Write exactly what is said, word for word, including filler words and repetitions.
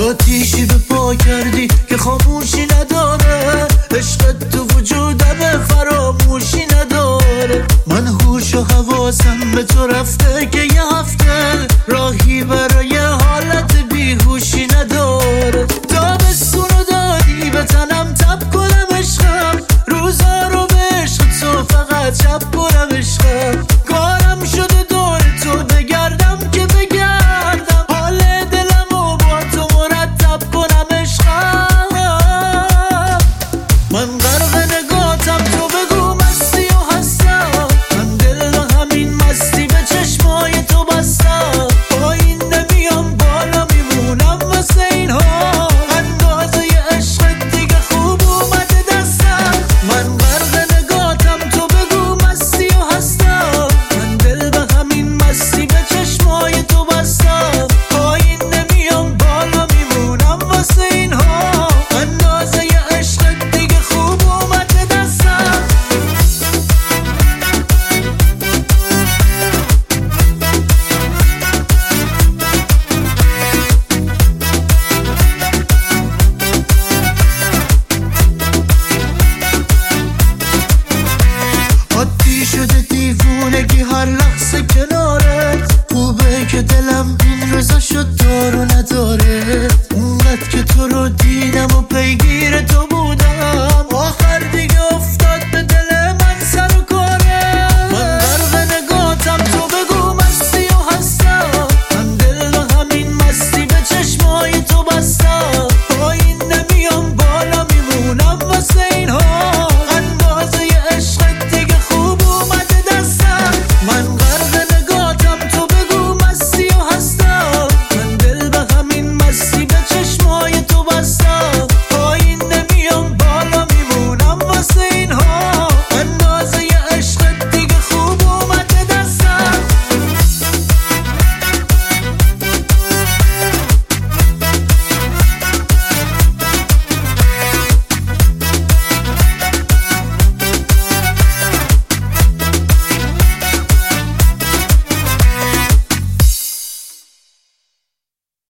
آتیشی به پا کردی که خاموشی نداره، عشقت تو وجودم فراموشی نداره. من هوش و حواسم به تو رفته که یه هفته راهی برای حالت بیهوشی نداره. تابستونو دادی به تنم تب کنم عشقم، روزا رو به عشق تو فقط شب کنم عشقم. کارم شده دور تو بگردم که بگردم، حال دلمو با تو مرتب کنم عشقم. من غرق نگاتم، تو بگو مستی و هستم، من دل و همین مستی به چشمای تو بستم. پایین نمیام بالا میمونم واسه اینها، اندازه عشقت دیگه خوب اومده دستم. من غرق نگاتم، تو بگو مستی و هستم، من دل به همین مستی به چشمای تو بستم. پایین نمیام بالا میمونم واسه اینها، اندازه عشقت دیگه خوب اومده دستم. عادی شده دیوونگی هر لحظه کنارت، خوبه که دلم این روزا شد دارو نداره. اونقدر که تو رو دیدم و پیگیر تو